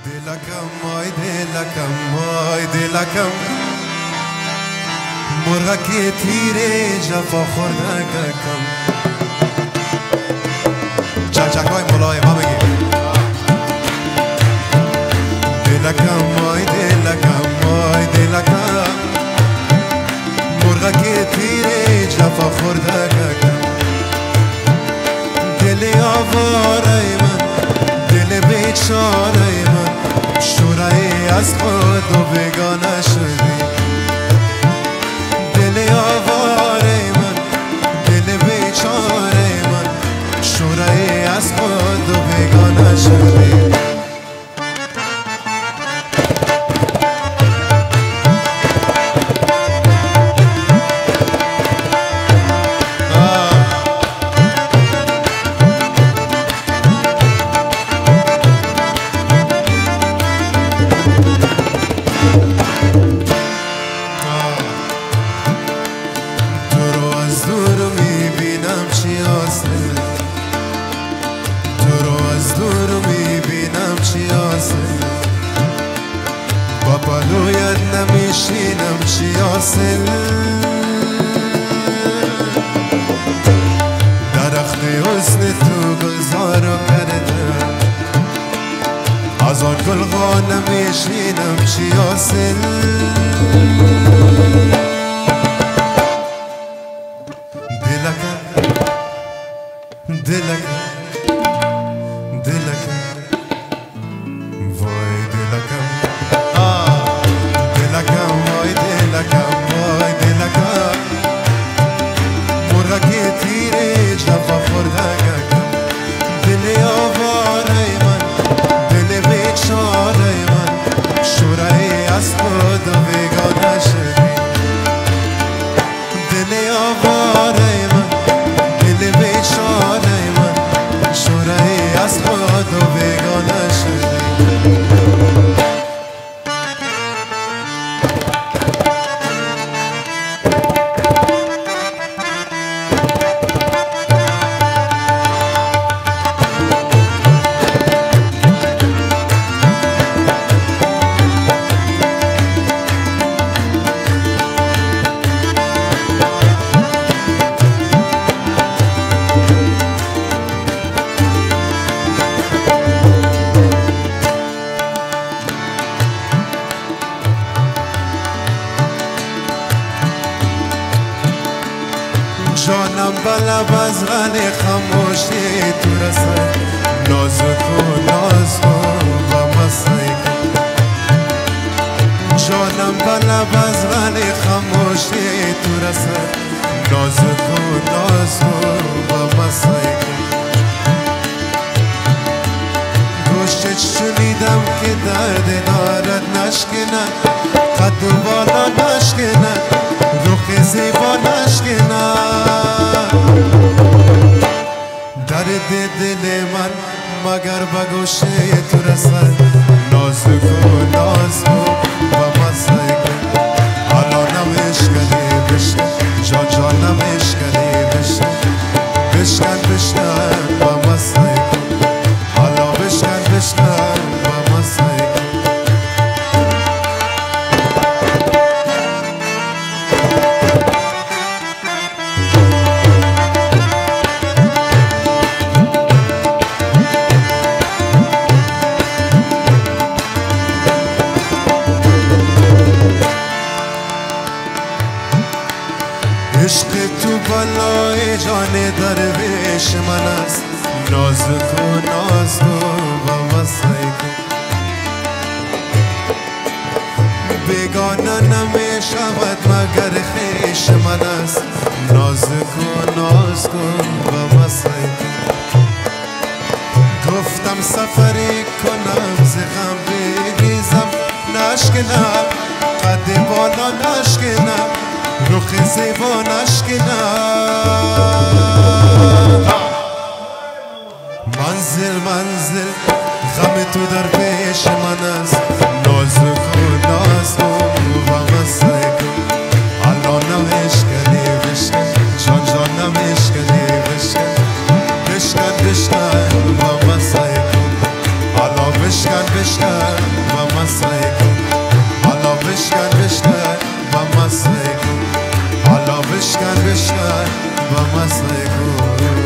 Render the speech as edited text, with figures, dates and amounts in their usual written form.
دلکم آی دلکم آی دلکم مرغک تیره جفا خوردکم چک چک های ملایم ها بگی دلکم آی دلکم آی دلکم مرغک تیره جفا خوردکم دل آواره من دل بیچاره من شورای از خود و بگانه شدی دل آواره من دل بیچاره من شورای از خود و بگانه شدی با پلویت نمیشینم چی حاصل درخت حسن تو گلزارو کردم از آن گلها نمیشینم چی حاصل دلکم دلکم دلکم وای دلکم دلکم وای دلکم وای دلکم مرغک تیره جفا خوردکم دل آواره من دل بیچاره من شورای از خود و بگانه شدی دل آواره من دل بیچاره من شورای از خود و بگانه شدی جانم بلب از غن خموشی تو رسد ناز کن ناز کن و مسای کن جانم بلب از غن خموشی تو رسد ناز کن و مسای کن گوشت شنیدم که درد دارد نشکنه قد و بالا نشکنه رخ زیبا نشکنه درد دل من مگر به گوشه تو رسد ناز کن و مسای کن حالا نمشکنی بشکن جان جان نمشکنی بشکن بشکن بشکن و مسای کن حالا بشکن و مسای کن عشق تو بالای جان درویش من است ناز کن و مسای کن بیگانه نمی شود مگر خویش من است ناز کن و مسای کن گفتم سفری کنم ز غم بگریزم نشکنم قد بالا نشکنم رخ زیبا نشکنم منزل غم تو در پیش من است ناز کن و مسای کن حالا نمشکنی بشکن جان جان نمشکنی بشکن و مسای کن حالا بشکن بشکن بشکن با مسای کن